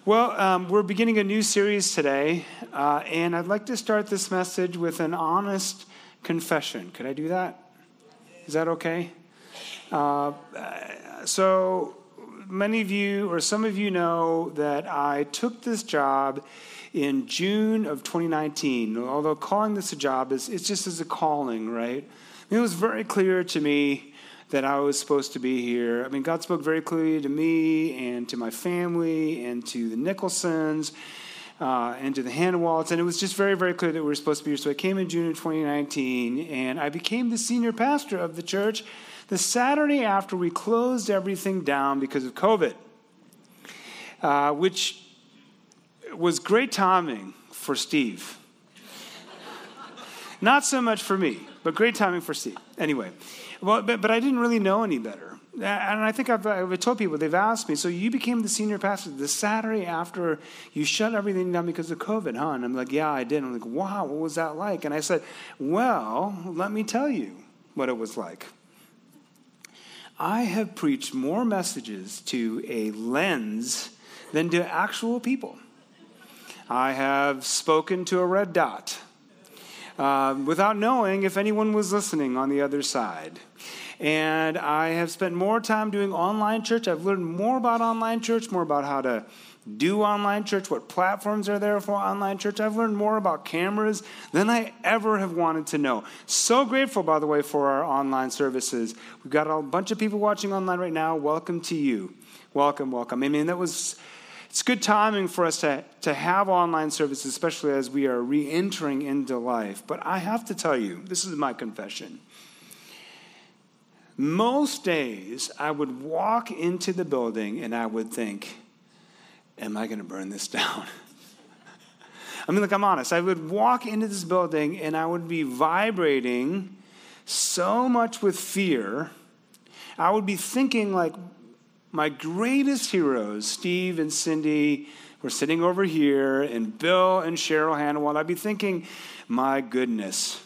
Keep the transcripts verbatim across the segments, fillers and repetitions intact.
Well, um, we're beginning a new series today, uh, and I'd like to start this message with an honest confession. Could I do that? Is that okay? Uh, so many of you, or some of you know that I took this job in June of twenty nineteen. Although calling this a job is it's just as a calling, right? It was very clear to me that I was supposed to be here. I mean, God spoke very clearly to me and to my family and to the Nicholsons uh, and to the Hanwalts, and it was just very, very clear that we were supposed to be here. So I came in June of twenty nineteen, and I became the senior pastor of the church the Saturday after we closed everything down because of COVID, uh, which was great timing for Steve. Not so much for me, but great timing for Steve. Anyway. Well, but, but I didn't really know any better. And I think I've, I've told people, they've asked me, so you became the senior pastor the Saturday after you shut everything down because of COVID, huh? And I'm like, yeah, I did. And I'm like, wow, what was that like? And I said, well, let me tell you what it was like. I have preached more messages to a lens than to actual people. I have spoken to a red dot. Uh, without knowing if anyone was listening on the other side. And I have spent more time doing online church. I've learned more about online church, more about how to do online church, what platforms are there for online church. I've learned more about cameras than I ever have wanted to know. So grateful, by the way, for our online services. We've got a bunch of people watching online right now. Welcome to you. Welcome, welcome. I mean, that was... It's good timing for us to, to have online services, especially as we are re-entering into life. But I have to tell you, this is my confession. Most days, I would walk into the building and I would think, am I going to burn this down? I mean, like, I'm honest. I would walk into this building and I would be vibrating so much with fear. I would be thinking, like, my greatest heroes, Steve and Cindy, were sitting over here, and Bill and Cheryl Hanwalt. I'd be thinking, my goodness.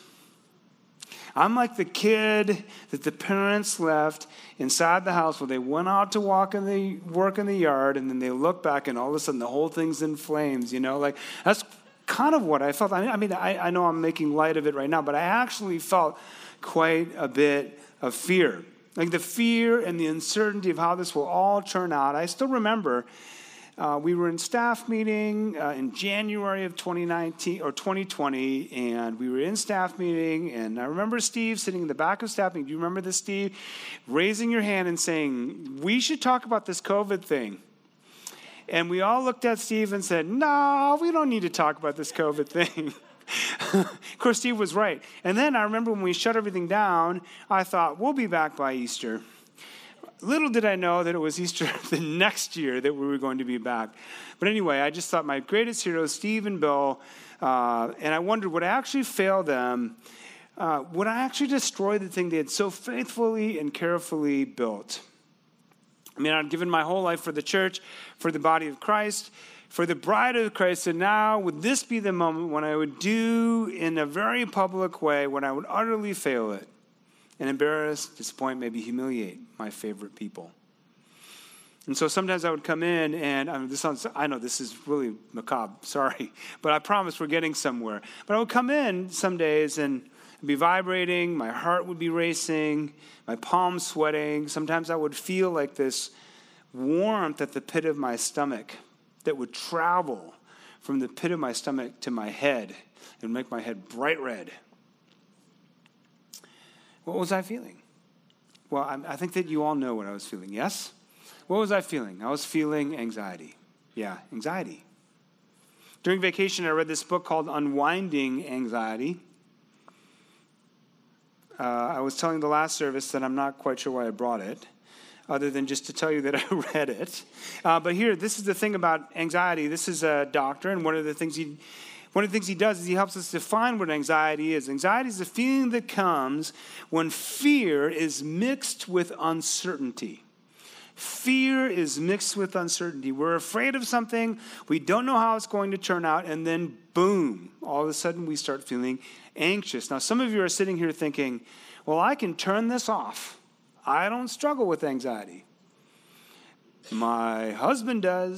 I'm like the kid that the parents left inside the house where they went out to walk in the work in the yard, and then they look back, and all of a sudden the whole thing's in flames. You know, like that's kind of what I felt. I mean, I, I know I'm making light of it right now, but I actually felt quite a bit of fear. Like the fear and the uncertainty of how this will all turn out. I still remember uh, we were in staff meeting uh, in January of twenty nineteen or twenty twenty, and we were in staff meeting, and I remember Steve sitting in the back of staff meeting. Do you remember this, Steve? Raising your hand and saying, we should talk about this COVID thing. And we all looked at Steve and said, no, we don't need to talk about this COVID thing. Of course, Steve was right. And then I remember when we shut everything down, I thought, we'll be back by Easter. Little did I know that it was Easter the next year that we were going to be back. But anyway, I just thought my greatest heroes, Steve and Bill, uh, and I wondered, would I actually fail them? Uh, would I actually destroy the thing they had so faithfully and carefully built? I mean, I'd given my whole life for the church, for the body of Christ, for the bride of Christ, and now would this be the moment when I would do in a very public way, when I would utterly fail it and embarrass, disappoint, maybe humiliate my favorite people? And so sometimes I would come in, and I mean, this sounds, I know this is really macabre, sorry, but I promise we're getting somewhere. But I would come in some days and be vibrating, my heart would be racing, my palms sweating. Sometimes I would feel like this warmth at the pit of my stomach that would travel from the pit of my stomach to my head and make my head bright red. What was I feeling? Well, I, I think that you all know what I was feeling, yes? What was I feeling? I was feeling anxiety. Yeah, anxiety. During vacation, I read this book called Unwinding Anxiety. Uh, I was telling the last service that I'm not quite sure why I brought it, other than just to tell you that I read it. Uh, but here, this is the thing about anxiety. This is a doctor, and one of the things he, one of the things he does is he helps us define what anxiety is. Anxiety is the feeling that comes when fear is mixed with uncertainty. Fear is mixed with uncertainty. We're afraid of something. We don't know how it's going to turn out, and then boom, all of a sudden we start feeling anxious. Now, some of you are sitting here thinking, well, I can turn this off. I don't struggle with anxiety. My husband does.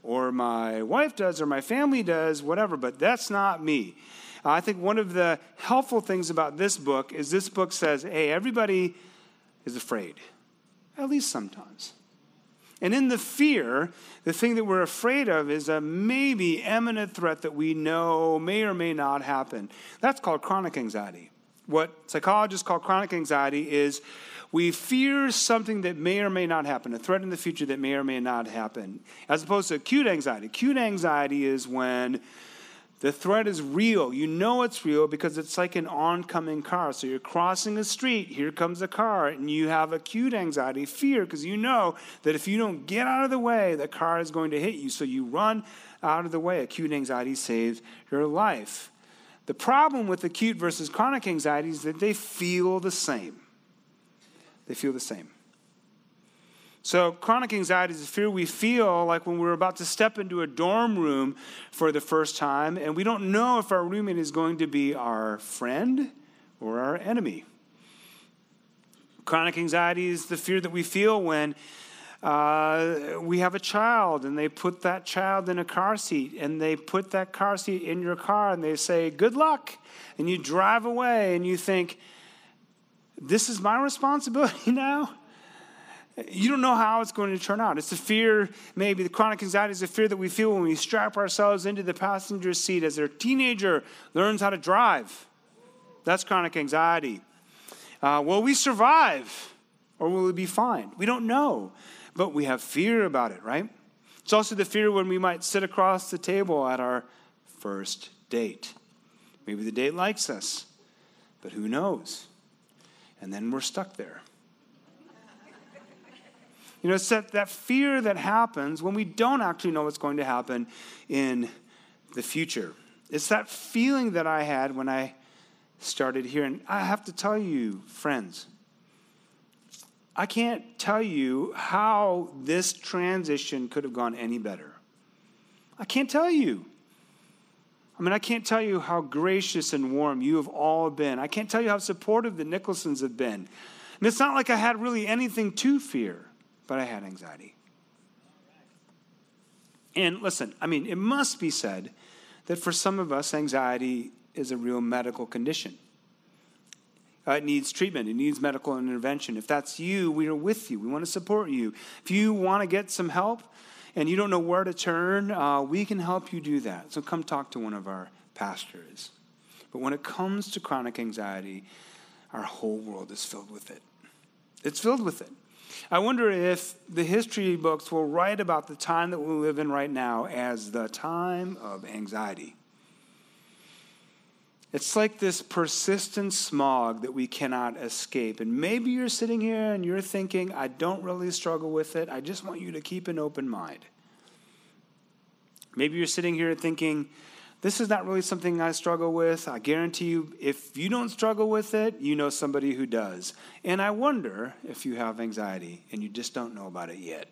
or my wife does, or my family does, whatever, but that's not me. I think one of the helpful things about this book is this book says, hey, everybody is afraid, at least sometimes. And in the fear, the thing that we're afraid of is a maybe imminent threat that we know may or may not happen. That's called chronic anxiety. What psychologists call chronic anxiety is we fear something that may or may not happen, a threat in the future that may or may not happen, as opposed to acute anxiety. Acute anxiety is when the threat is real. You know it's real because it's like an oncoming car. So you're crossing a street, here comes a car, and you have acute anxiety, fear, because you know that if you don't get out of the way, the car is going to hit you. So you run out of the way. Acute anxiety saves your life. The problem with acute versus chronic anxiety is that they feel the same. They feel the same. So chronic anxiety is a fear we feel like when we're about to step into a dorm room for the first time, and we don't know if our roommate is going to be our friend or our enemy. Chronic anxiety is the fear that we feel when uh, we have a child, and they put that child in a car seat, and they put that car seat in your car, and they say, good luck, and you drive away, and you think, this is my responsibility now? You don't know how it's going to turn out. It's a fear, maybe the chronic anxiety is a fear that we feel when we strap ourselves into the passenger seat as a teenager learns how to drive. That's chronic anxiety. Uh, will we survive or will we be fine? We don't know, but we have fear about it, right? It's also the fear when we might sit across the table at our first date. Maybe the date likes us, but who knows? And then we're stuck there. You know, it's that, that fear that happens when we don't actually know what's going to happen in the future. It's that feeling that I had when I started here. And I have to tell you, friends, I can't tell you how this transition could have gone any better. I can't tell you. I mean, I can't tell you how gracious and warm you have all been. I can't tell you how supportive the Nicholsons have been. And it's not like I had really anything to fear. But I had anxiety. And listen, I mean, it must be said that for some of us, anxiety is a real medical condition. Uh, it needs treatment. It needs medical intervention. If that's you, we are with you. We want to support you. If you want to get some help and you don't know where to turn, uh, we can help you do that. So come talk to one of our pastors. But when it comes to chronic anxiety, our whole world is filled with it. It's filled with it. I wonder if the history books will write about the time that we live in right now as the time of anxiety. It's like this persistent smog that we cannot escape. And maybe you're sitting here and you're thinking, I don't really struggle with it. I just want you to keep an open mind. Maybe you're sitting here thinking, this is not really something I struggle with. I guarantee you, if you don't struggle with it, you know somebody who does. And I wonder if you have anxiety and you just don't know about it yet.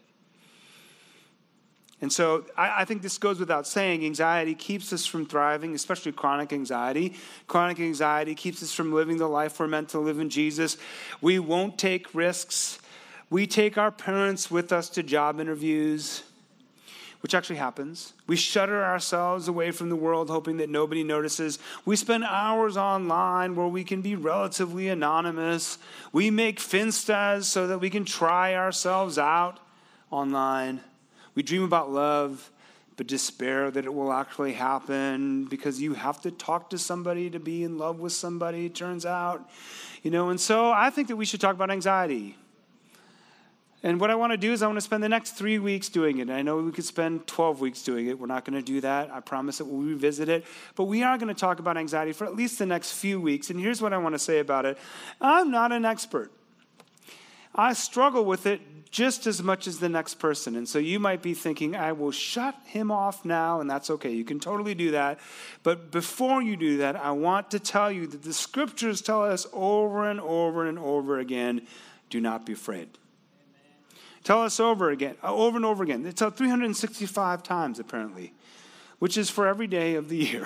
And so I, I think this goes without saying. Anxiety keeps us from thriving, especially chronic anxiety. Chronic anxiety keeps us from living the life we're meant to live in Jesus. We won't take risks. We take our parents with us to job interviews, which actually happens. We shutter ourselves away from the world, hoping that nobody notices. We spend hours online where we can be relatively anonymous. We make Finstas so that we can try ourselves out online. We dream about love, but despair that it will actually happen because you have to talk to somebody to be in love with somebody, it turns out. You know, and so I think that we should talk about anxiety. And what I want to do is I want to spend the next three weeks doing it. And I know we could spend twelve weeks doing it. We're not going to do that. I promise that we'll revisit it. But we are going to talk about anxiety for at least the next few weeks. And here's what I want to say about it. I'm not an expert. I struggle with it just as much as the next person. And so you might be thinking, I will shut him off now, and that's okay. You can totally do that. But before you do that, I want to tell you that the scriptures tell us over and over and over again, do not be afraid. Tell us over again, over and over again. It's three hundred sixty-five times, apparently, which is for every day of the year.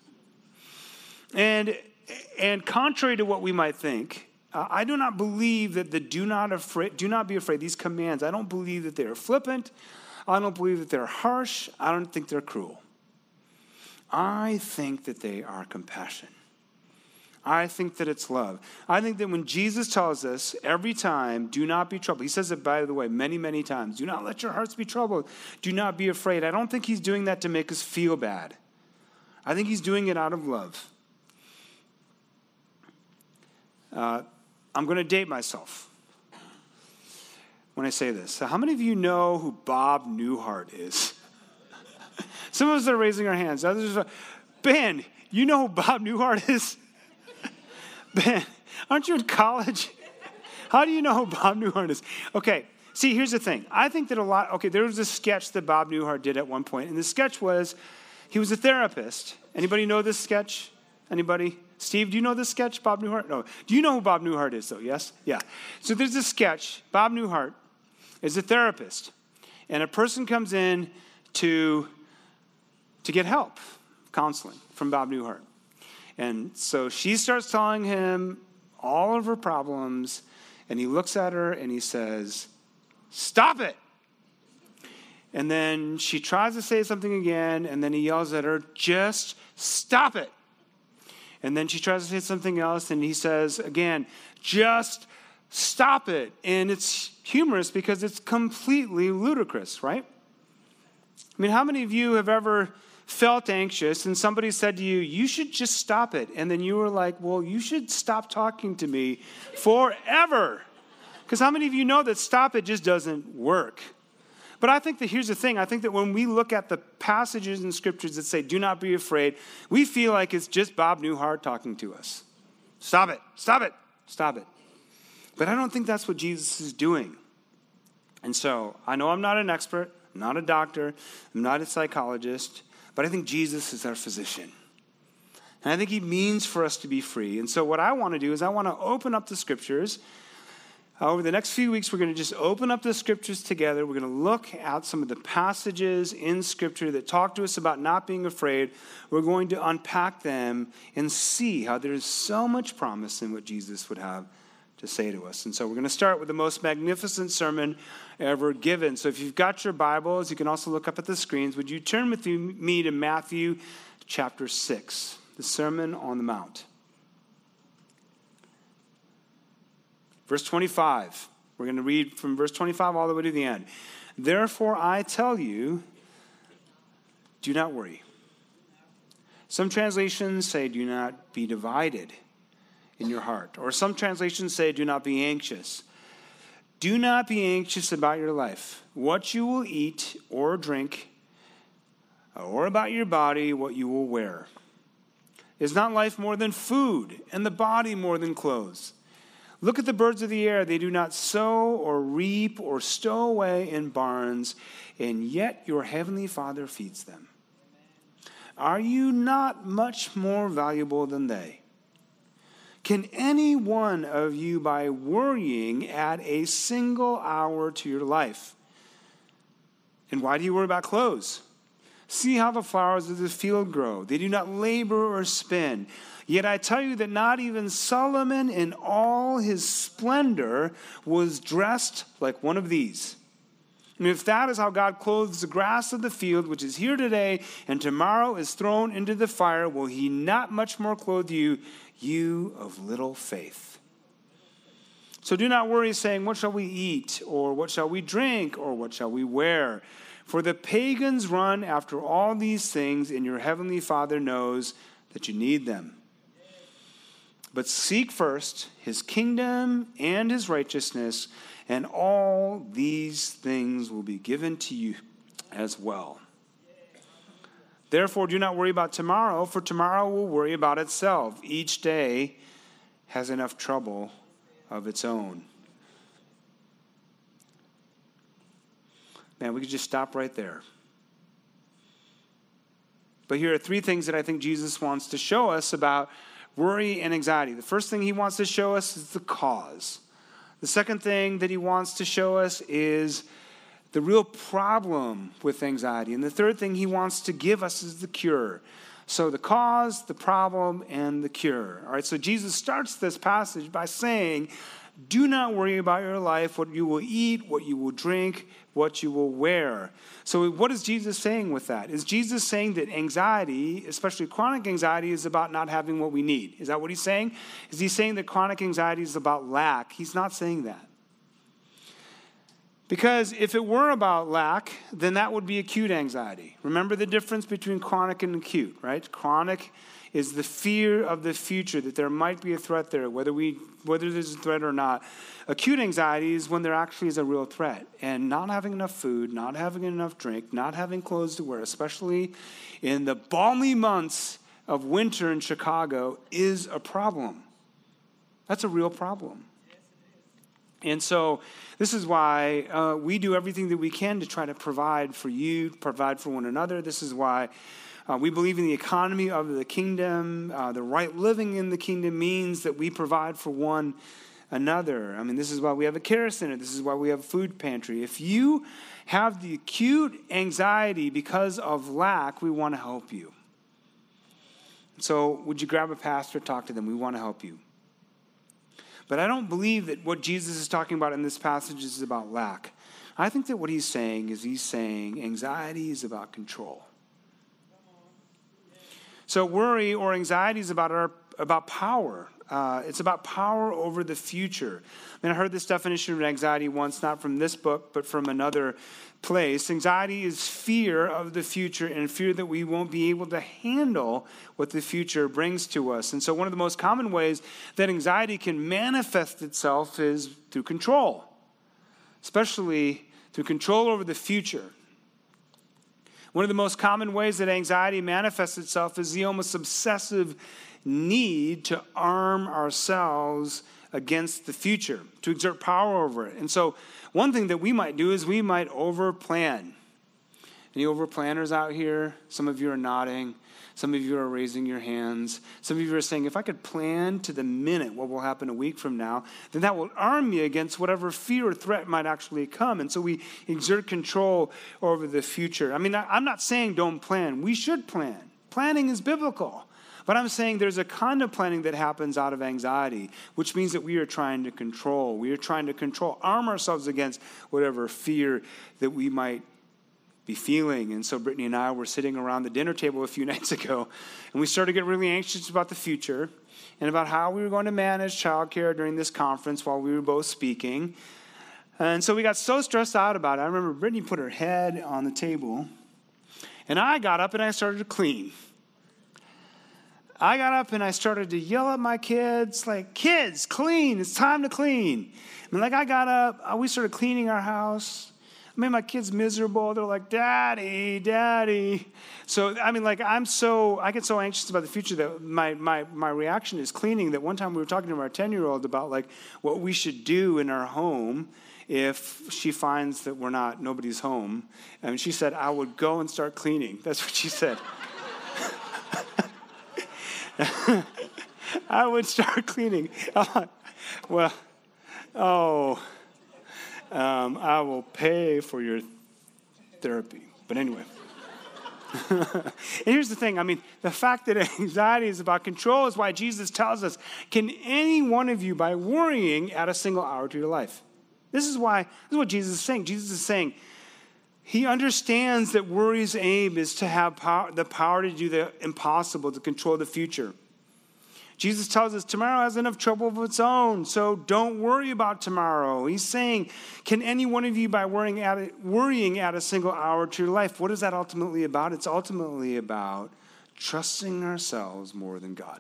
And, and contrary to what we might think, uh, I do not believe that the do not afraid, do not be afraid, these commands, I don't believe that they are flippant. I don't believe that they're harsh. I don't think they're cruel. I think that they are compassion. I think that it's love. I think that when Jesus tells us every time, do not be troubled. He says it, by the way, many, many times. Do not let your hearts be troubled. Do not be afraid. I don't think he's doing that to make us feel bad. I think he's doing it out of love. Uh, I'm going to date myself when I say this. So how many of you know who Bob Newhart is? Some of us are raising our hands. Others are, Ben, you know who Bob Newhart is? Ben, aren't you in college? How do you know who Bob Newhart is? Okay, see, here's the thing. I think that a lot, okay, there was a sketch that Bob Newhart did at one point, and the sketch was, he was a therapist. Anybody know this sketch? Anybody? Steve, do you know this sketch, Bob Newhart? No. Do you know who Bob Newhart is, though? Yes? Yeah. So there's a sketch. Bob Newhart is a therapist, and a person comes in to, to get help, counseling from Bob Newhart. And so she starts telling him all of her problems, and he looks at her and he says, "Stop it." And then she tries to say something again, and then he yells at her, "Just stop it." And then she tries to say something else, and he says again, "Just stop it." And it's humorous because it's completely ludicrous, right? I mean, how many of you have ever felt anxious and somebody said to you, "You should just stop it"? And then you were like, "Well, you should stop talking to me forever." Because how many of you know that stop it just doesn't work? But I think that here's the thing. I think that when we look at the passages in scriptures that say, "Do not be afraid," we feel like it's just Bob Newhart talking to us. Stop it, stop it, stop it. But I don't think that's what Jesus is doing. And so I know I'm not an expert, I'm not a doctor, I'm not a psychologist, but I think Jesus is our physician. And I think he means for us to be free. And so what I want to do is I want to open up the scriptures. Over the next few weeks, we're going to just open up the scriptures together. We're going to look at some of the passages in scripture that talk to us about not being afraid. We're going to unpack them and see how there is so much promise in what Jesus would have to say to us. And so we're going to start with the most magnificent sermon ever given. So if you've got your Bibles, you can also look up at the screens. Would you turn with me to Matthew chapter six, the Sermon on the Mount. Verse twenty-five. We're going to read from verse twenty-five all the way to the end. "Therefore I tell you, do not worry." Some translations say, "Do not be divided in your heart." Or some translations say, "Do not be anxious." Do not be anxious about your life, what you will eat or drink, or about your body, what you will wear. Is not life more than food, and the body more than clothes? Look at the birds of the air. They do not sow or reap or stow away in barns, and yet your heavenly Father feeds them. Are you not much more valuable than they? Can any one of you, by worrying, add a single hour to your life? And why do you worry about clothes? See how the flowers of the field grow. They do not labor or spin. Yet I tell you that not even Solomon in all his splendor was dressed like one of these. And if that is how God clothes the grass of the field, which is here today and tomorrow is thrown into the fire, will he not much more clothe you, you of little faith? So do not worry, saying, "What shall we eat? Or what shall we drink? Or what shall we wear?" For the pagans run after all these things, and your heavenly Father knows that you need them. But seek first his kingdom and his righteousness, and all these things will be given to you as well. Therefore, do not worry about tomorrow, for tomorrow will worry about itself. Each day has enough trouble of its own. Man, we could just stop right there. But here are three things that I think Jesus wants to show us about worry and anxiety. The first thing he wants to show us is the cause. The second thing that he wants to show us is the real problem with anxiety. And the third thing he wants to give us is the cure. So the cause, the problem, and the cure. All right, so Jesus starts this passage by saying, Do not worry about your life, what you will eat, what you will drink, what you will wear. So what is Jesus saying with that? Is Jesus saying that anxiety, especially chronic anxiety, is about not having what we need? Is that what he's saying? Is he saying that chronic anxiety is about lack? He's not saying that. Because if it were about lack, then that would be acute anxiety. Remember the difference between chronic and acute, right? Chronic is the fear of the future, that there might be a threat there, whether we whether there's a threat or not. Acute anxiety is when there actually is a real threat. And not having enough food, not having enough drink, not having clothes to wear, especially in the balmy months of winter in Chicago, is a problem. That's a real problem. And so this is why uh, we do everything that we can to try to provide for you, provide for one another. This is why uh, we believe in the economy of the kingdom. Uh, the right living in the kingdom means that we provide for one another. I mean, this is why we have a care center. This is why we have a food pantry. If you have the acute anxiety because of lack, we want to help you. So would you grab a pastor, talk to them? We want to help you. But I don't believe that what Jesus is talking about in this passage is about lack. I think that what he's saying is he's saying anxiety is about control. So worry or anxiety is about our about power. Uh, it's about power over the future. I mean, I heard this definition of anxiety once, not from this book, but from another place. Anxiety is fear of the future and fear that we won't be able to handle what the future brings to us. And so one of the most common ways that anxiety can manifest itself is through control, especially through control over the future. One of the most common ways that anxiety manifests itself is the almost obsessive need to arm ourselves against the future, to exert power over it. And so one thing that we might do is we might overplan. Any overplanners out here? Some of you are nodding. Some of you are raising your hands. Some of you are saying, if I could plan to the minute what will happen a week from now, then that will arm me against whatever fear or threat might actually come. And so we exert control over the future. I mean, I'm not saying don't plan. We should plan. Planning is biblical. But I'm saying there's a kind of planning that happens out of anxiety, which means that we are trying to control. We are trying to control, arm ourselves against whatever fear that we might be feeling. And so Brittany and I were sitting around the dinner table a few nights ago, and we started to get really anxious about the future and about how we were going to manage childcare during this conference while we were both speaking. And so we got so stressed out about it. I remember Brittany put her head on the table, and I got up and I started to clean. I got up and I started to yell at my kids, like, kids, clean. It's time to clean. And like I got up, we started cleaning our house. I made my kids miserable. They're like, Daddy, Daddy. So, I mean, like, I'm so, I get so anxious about the future that my, my, my reaction is cleaning. That one time we were talking to our ten-year-old about, like, what we should do in our home if she finds that we're not, nobody's home. And she said, I would go and start cleaning. That's what she said. I would start cleaning. Well, oh, um, I will pay for your therapy. But anyway. And here's the thing. I mean, the fact that anxiety is about control is why Jesus tells us, can any one of you, by worrying, add a single hour to your life? This is why, this is what Jesus is saying. Jesus is saying, he understands that worry's aim is to have power, the power to do the impossible, to control the future. Jesus tells us tomorrow has enough trouble of its own, so don't worry about tomorrow. He's saying, can any one of you, by worrying add, a, worrying add a single hour to your life? What is that ultimately about? It's ultimately about trusting ourselves more than God.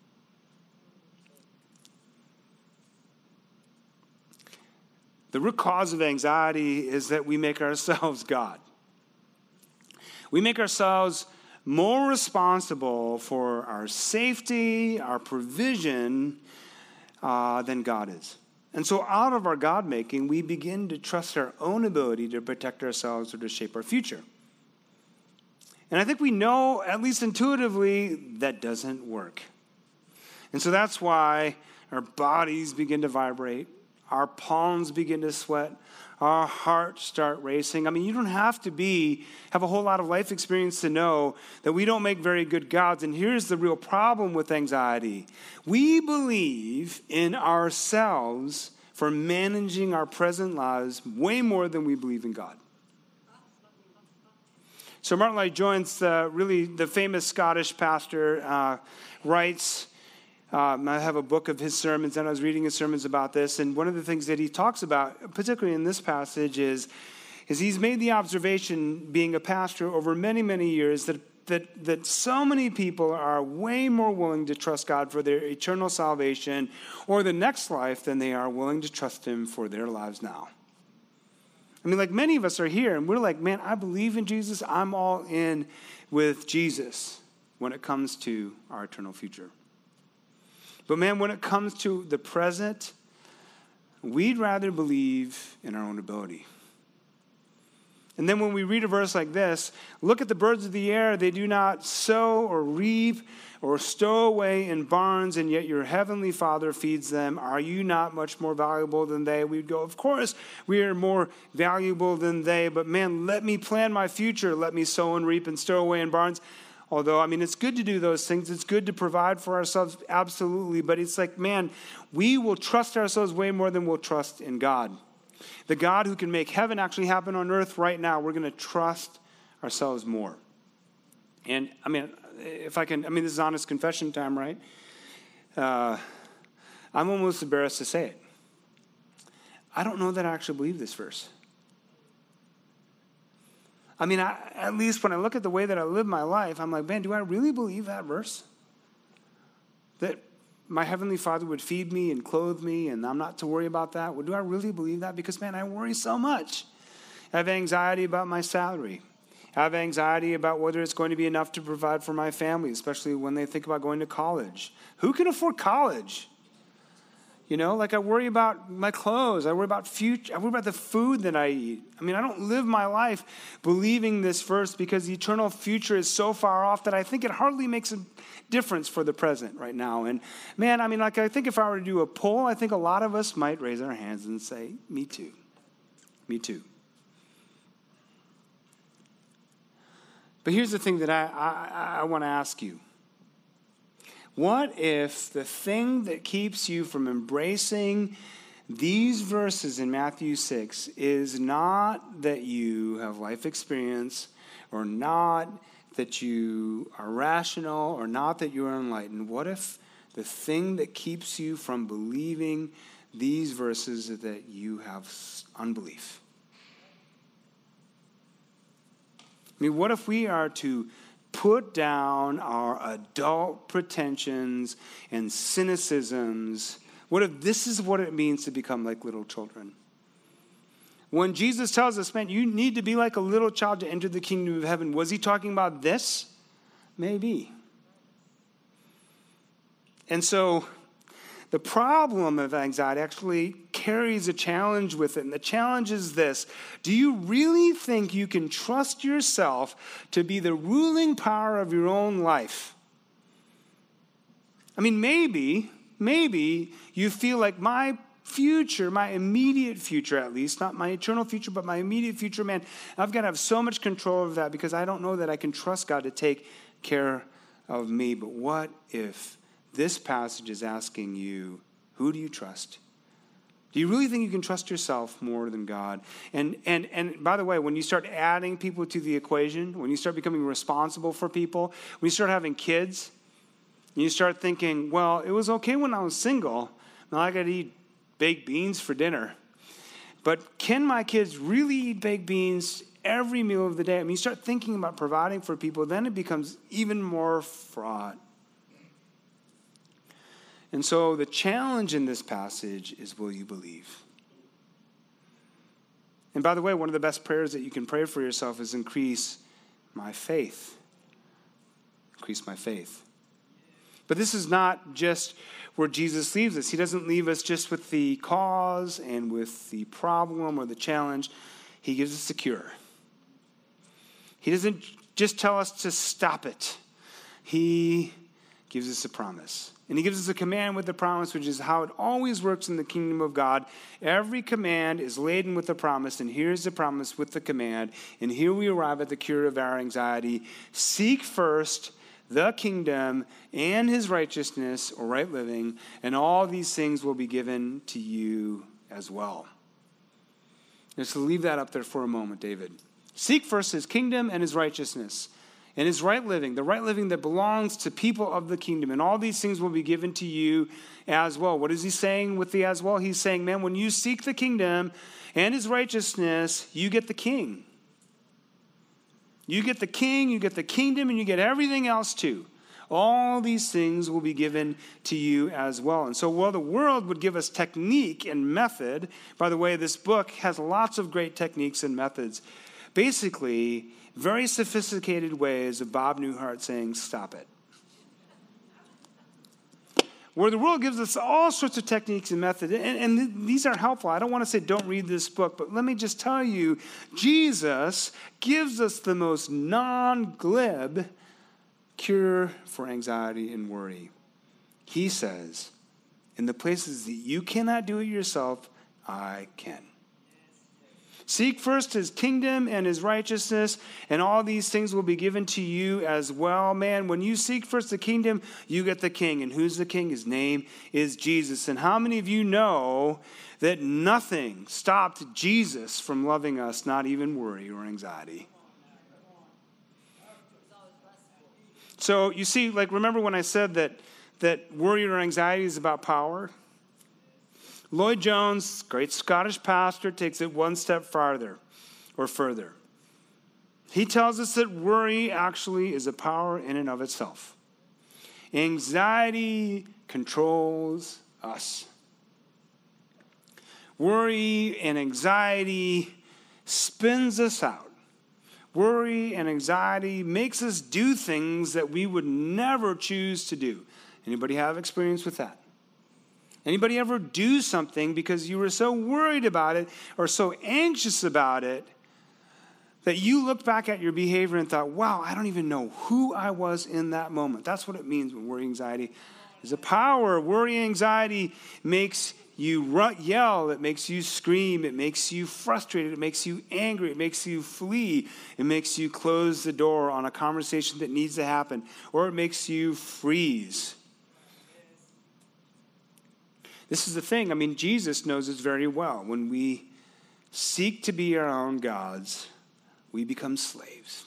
The root cause of anxiety is that we make ourselves God. We make ourselves more responsible for our safety, our provision, uh, than God is. And so out of our God-making, we begin to trust our own ability to protect ourselves or to shape our future. And I think we know, at least intuitively, that doesn't work. And so that's why our bodies begin to vibrate. Our palms begin to sweat. Our hearts start racing. I mean, you don't have to be, have a whole lot of life experience to know that we don't make very good gods. And here's the real problem with anxiety. We believe in ourselves for managing our present lives way more than we believe in God. So Martin Lloyd-Jones, uh, really the famous Scottish pastor, uh, writes, um, I have a book of his sermons, and I was reading his sermons about this, and one of the things that he talks about, particularly in this passage, is, is he's made the observation, being a pastor over many, many years, that, that, that so many people are way more willing to trust God for their eternal salvation or the next life than they are willing to trust him for their lives now. I mean, like many of us are here, and we're like, man, I believe in Jesus. I'm all in with Jesus when it comes to our eternal future. But man, when it comes to the present, we'd rather believe in our own ability. And then when we read a verse like this, look at the birds of the air. They do not sow or reap or stow away in barns, and yet your heavenly Father feeds them. Are you not much more valuable than they? We'd go, of course, we are more valuable than they. But man, let me plan my future. Let me sow and reap and stow away in barns. Although, I mean, it's good to do those things. It's good to provide for ourselves, absolutely. But it's like, man, we will trust ourselves way more than we'll trust in God. The God who can make heaven actually happen on earth right now, we're going to trust ourselves more. And, I mean, if I can, I mean, this is honest confession time, right? Uh, I'm almost embarrassed to say it. I don't know that I actually believe this verse. I mean, I, at least when I look at the way that I live my life, I'm like, man, do I really believe that verse? That my heavenly Father would feed me and clothe me, and I'm not to worry about that? Well, do I really believe that? Because, man, I worry so much. I have anxiety about my salary. I have anxiety about whether it's going to be enough to provide for my family, especially when they think about going to college. Who can afford college? You know, like I worry about my clothes. I worry about future. I worry about the food that I eat. I mean, I don't live my life believing this verse because the eternal future is so far off that I think it hardly makes a difference for the present right now. And man, I mean, like I think if I were to do a poll, I think a lot of us might raise our hands and say, me too. Me too. But here's the thing that I, I, I want to ask you. What if the thing that keeps you from embracing these verses in Matthew six is not that you have life experience, or not that you are rational, or not that you are enlightened? What if the thing that keeps you from believing these verses is that you have unbelief? I mean, what if we are to put down our adult pretensions and cynicisms? What if this is what it means to become like little children? When Jesus tells us, man, you need to be like a little child to enter the kingdom of heaven, was he talking about this? Maybe. And so the problem of anxiety actually carries a challenge with it. And the challenge is this: do you really think you can trust yourself to be the ruling power of your own life? I mean, maybe, maybe you feel like my future, my immediate future at least, not my eternal future, but my immediate future, man, I've got to have so much control over that because I don't know that I can trust God to take care of me. But what if this passage is asking you, who do you trust? Do you really think you can trust yourself more than God? And and and by the way, when you start adding people to the equation, when you start becoming responsible for people, when you start having kids, and you start thinking, well, it was okay when I was single. Now I got to eat baked beans for dinner. But can my kids really eat baked beans every meal of the day? I mean, you start thinking about providing for people, then it becomes even more fraught. And so the challenge in this passage is, will you believe? And by the way, one of the best prayers that you can pray for yourself is increase my faith. Increase my faith. But this is not just where Jesus leaves us. He doesn't leave us just with the cause and with the problem or the challenge. He gives us the cure. He doesn't just tell us to stop it. He gives us a promise. And he gives us a command with the promise, which is how it always works in the kingdom of God. Every command is laden with a promise, and here's the promise with the command. And here we arrive at the cure of our anxiety. Seek first the kingdom and his righteousness, or right living, and all these things will be given to you as well. Just to leave that up there for a moment, David. Seek first his kingdom and his righteousness and his right living, the right living that belongs to people of the kingdom. And all these things will be given to you as well. What is he saying with the as well? He's saying, man, when you seek the kingdom and his righteousness, you get the king. You get the king, you get the kingdom, and you get everything else too. All these things will be given to you as well. And so while the world would give us technique and method, by the way, this book has lots of great techniques and methods. Basically, very sophisticated ways of Bob Newhart saying, stop it. Where the world gives us all sorts of techniques and methods, and, and th- these are helpful. I don't want to say don't read this book, but let me just tell you, Jesus gives us the most non-glib cure for anxiety and worry. He says, in the places that you cannot do it yourself, I can. Seek first his kingdom and his righteousness, and all these things will be given to you as well. Man, when you seek first the kingdom, you get the king. And who's the king? His name is Jesus. And how many of you know that nothing stopped Jesus from loving us, not even worry or anxiety? So you see, like, remember when I said that, that worry or anxiety is about power? Lloyd Jones, great Scottish pastor, takes it one step farther or further. He tells us that worry actually is a power in and of itself. Anxiety controls us. Worry and anxiety spins us out. Worry and anxiety makes us do things that we would never choose to do. Anybody have experience with that? Anybody ever do something because you were so worried about it or so anxious about it that you looked back at your behavior and thought, wow, I don't even know who I was in that moment? That's what it means when worry, anxiety is a power. Worry, anxiety makes you run, yell. It makes you scream. It makes you frustrated. It makes you angry. It makes you flee. It makes you close the door on a conversation that needs to happen. Or it makes you freeze. This is the thing. I mean, Jesus knows this very well. When we seek to be our own gods, we become slaves.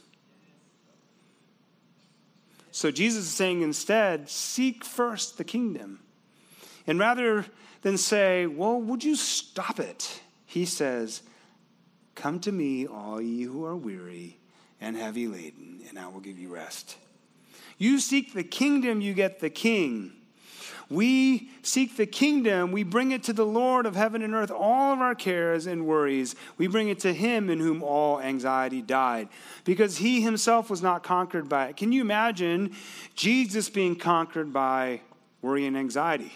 So Jesus is saying instead, seek first the kingdom. And rather than say, well, would you stop it? He says, come to me, all ye who are weary and heavy laden, and I will give you rest. You seek the kingdom, you get the king. We seek the kingdom. We bring it to the Lord of heaven and earth, all of our cares and worries. We bring it to him in whom all anxiety died, because he himself was not conquered by it. Can you imagine Jesus being conquered by worry and anxiety?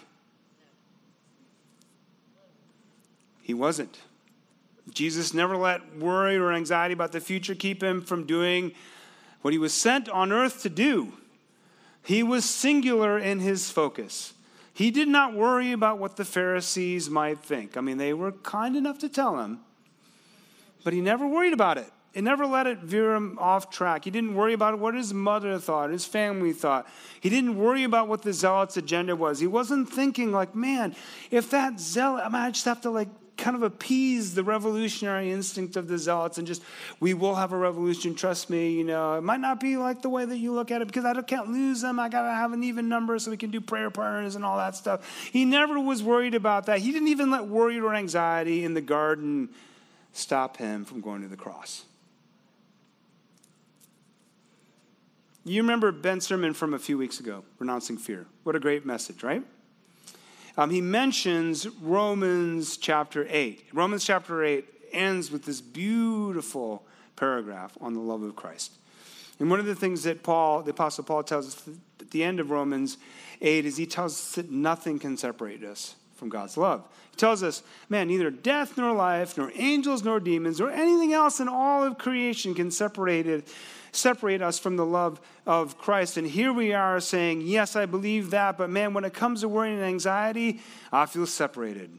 He wasn't. Jesus never let worry or anxiety about the future keep him from doing what he was sent on earth to do. He was singular in his focus. He did not worry about what the Pharisees might think. I mean, they were kind enough to tell him, but he never worried about it. It never let it veer him off track. He didn't worry about what his mother thought, his family thought. He didn't worry about what the zealots' agenda was. He wasn't thinking like, man, if that zealot, I mean, I just have to like kind of appease the revolutionary instinct of the zealots and just, we will have a revolution, trust me, you know. It might not be like the way that you look at it because I can't lose them. I got to have an even number so we can do prayer partners and all that stuff. He never was worried about that. He didn't even let worry or anxiety in the garden stop him from going to the cross. You remember Ben's sermon from a few weeks ago, Renouncing Fear. What a great message, right? Um, he mentions Romans chapter eight. Romans chapter eight ends with this beautiful paragraph on the love of Christ. And one of the things that Paul, the Apostle Paul tells us at the end of Romans eight is he tells us that nothing can separate us from God's love. He tells us, man, neither death nor life, nor angels nor demons, or anything else in all of creation can separate it, separate us from the love of Christ. And here we are saying, yes, I believe that, but man, when it comes to worry and anxiety, I feel separated.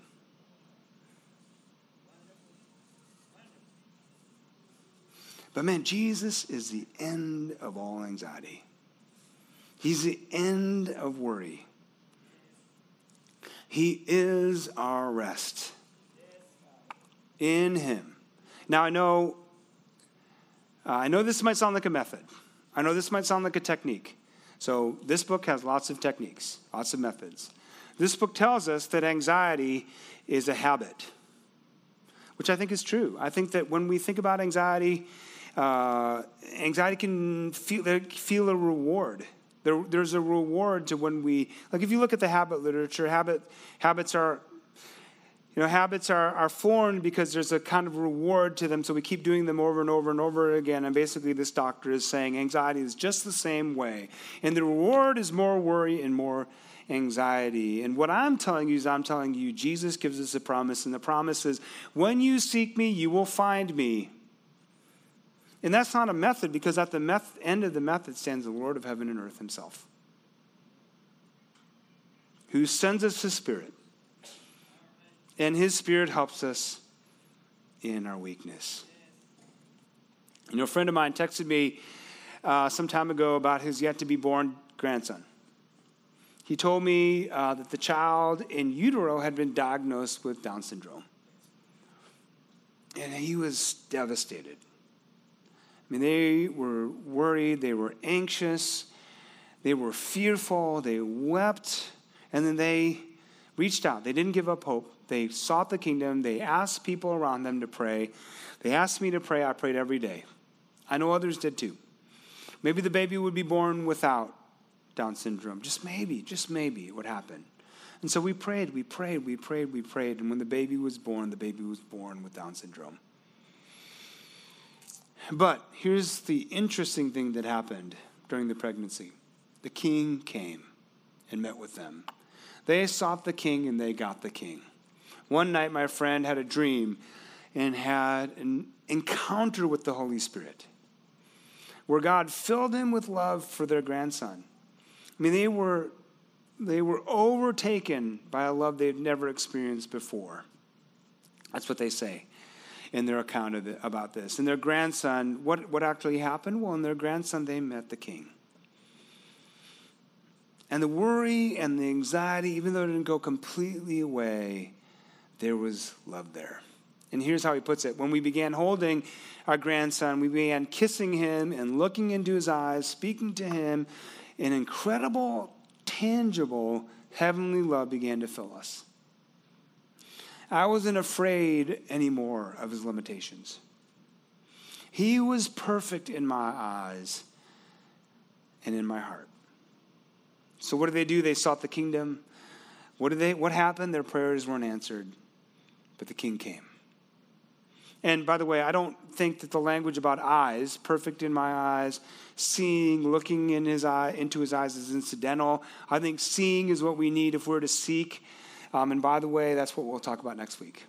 But man, Jesus is the end of all anxiety. He's the end of worry. He is our rest. In him. Now, I know, uh, I know this might sound like a method. I know this might sound like a technique. So this book has lots of techniques, lots of methods. This book tells us that anxiety is a habit, which I think is true. I think that when we think about anxiety, uh, anxiety can feel, feel a reward. There, there's a reward to when we, like if you look at the habit literature, habit habits are, you know, habits are, are formed because there's a kind of reward to them, so we keep doing them over and over and over again, and basically this doctor is saying anxiety is just the same way, and the reward is more worry and more anxiety. And what I'm telling you is I'm telling you Jesus gives us a promise, and the promise is, when you seek me, you will find me. And that's not a method, because at the meth- end of the method stands the Lord of heaven and earth himself, who sends us his Spirit. And his Spirit helps us in our weakness. You know, a friend of mine texted me uh, some time ago about his yet-to-be-born grandson. He told me uh, that the child in utero had been diagnosed with Down syndrome. And he was devastated. I mean, they were worried, they were anxious, they were fearful, they wept, and then they reached out. They didn't give up hope. They sought the kingdom. They asked people around them to pray. They asked me to pray. I prayed every day. I know others did too. Maybe the baby would be born without Down syndrome. Just maybe, just maybe it would happen. And so we prayed, we prayed, we prayed, we prayed. And when the baby was born, the baby was born with Down syndrome. But here's the interesting thing that happened during the pregnancy. The king came and met with them. They sought the king and they got the king. One night, my friend had a dream and had an encounter with the Holy Spirit, where God filled him with love for their grandson. I mean, they were, they were overtaken by a love they'd never experienced before. That's what they say in their account of the, about this. And their grandson, what, what actually happened? Well, in their grandson, they met the king. And the worry and the anxiety, even though it didn't go completely away, there was love there. And here's how he puts it. When we began holding our grandson, we began kissing him and looking into his eyes, speaking to him. An incredible, tangible, heavenly love began to fill us. I wasn't afraid anymore of his limitations. He was perfect in my eyes and in my heart. So what did they do? They sought the kingdom. What did they? What happened? Their prayers weren't answered, but the king came. And by the way, I don't think that the language about eyes, perfect in my eyes, seeing, looking in his eye, into his eyes is incidental. I think seeing is what we need if we're to seek. Um, and by the way, that's what we'll talk about next week.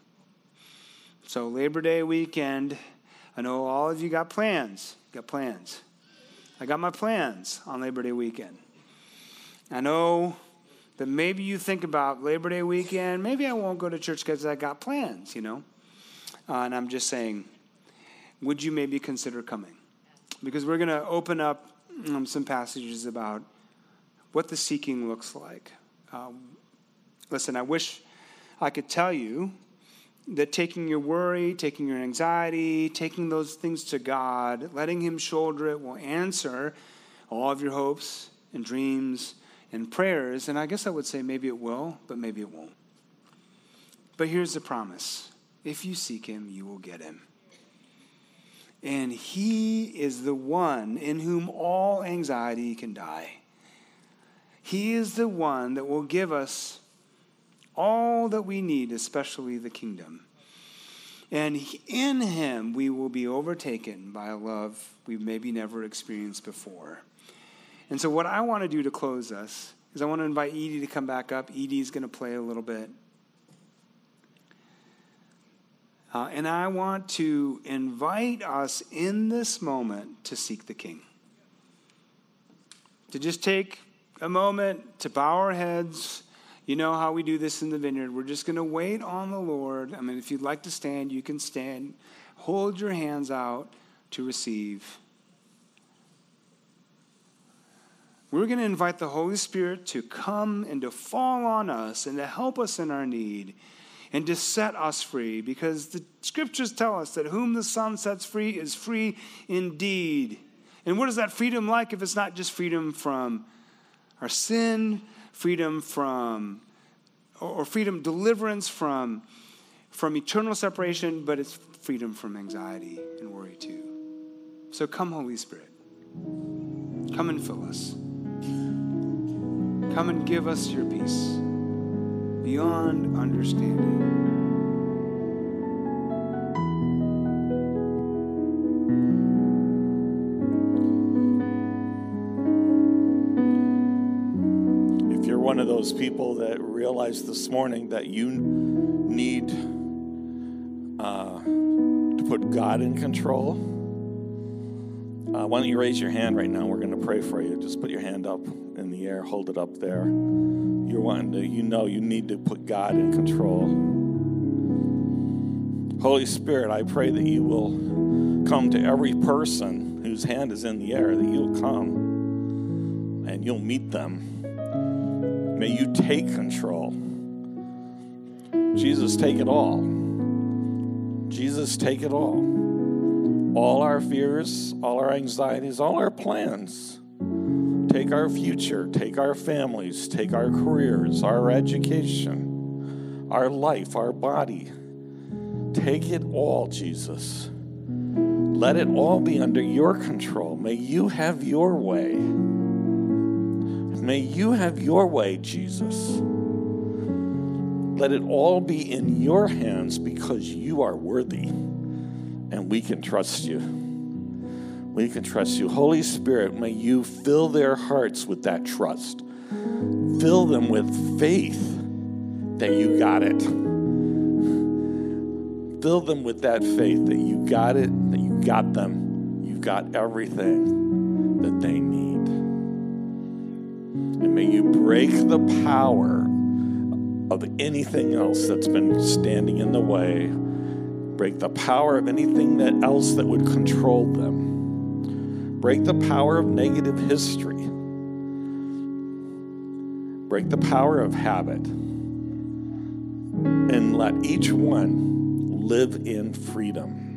So Labor Day weekend, I know all of you got plans. Got plans. I got my plans on Labor Day weekend. I know that maybe you think about Labor Day weekend, maybe I won't go to church because I got plans, you know. Uh, and I'm just saying, would you maybe consider coming? Because we're going to open up um, some passages about what the seeking looks like. Um, listen, I wish I could tell you that taking your worry, taking your anxiety, taking those things to God, letting him shoulder it will answer all of your hopes and dreams and prayers. And I guess I would say maybe it will, but maybe it won't. But here's the promise. If you seek him, you will get him. And he is the one in whom all anxiety can die. He is the one that will give us all that we need, especially the kingdom. And in him, we will be overtaken by a love we've maybe never experienced before. And so what I want to do to close us is I want to invite Edie to come back up. Edie's going to play a little bit. Uh, and I want to invite us in this moment to seek the King. To just take a moment to bow our heads. You know how we do this in the vineyard. We're just going to wait on the Lord. I mean, if you'd like to stand, you can stand. Hold your hands out to receive. We're going to invite the Holy Spirit to come and to fall on us and to help us in our need. and to set us free, because the scriptures tell us that whom the Son sets free is free indeed. And what is that freedom like if it's not just freedom from our sin, freedom from, or freedom, deliverance from, from eternal separation, but it's freedom from anxiety and worry too. So come, Holy Spirit. Come and fill us. Come and give us your peace beyond understanding. If you're one of those people that realize this morning that you need uh, to put God in control, uh, why don't you raise your hand right now? We're going to pray for you. Just put your hand up in the air. Hold it up there. You're wanting to, you know you need to put God in control. Holy Spirit, I pray that you will come to every person whose hand is in the air, that you'll come and you'll meet them. May you take control. Jesus, take it all. Jesus, take it all. All our fears, all our anxieties, all our plans. Take our future, take our families, take our careers, our education, our life, our body. Take it all, Jesus. Let it all be under your control. May you have your way. May you have your way, Jesus. Let it all be in your hands because you are worthy and we can trust you. We can trust you. Holy Spirit, may you fill their hearts with that trust. Fill them with faith that you got it. Fill them with that faith that you got it, that you got them. You've got everything that they need. And may you break the power of anything else that's been standing in the way. Break the power of anything that else that would control them. Break the power of negative history. Break the power of habit. And let each one live in freedom.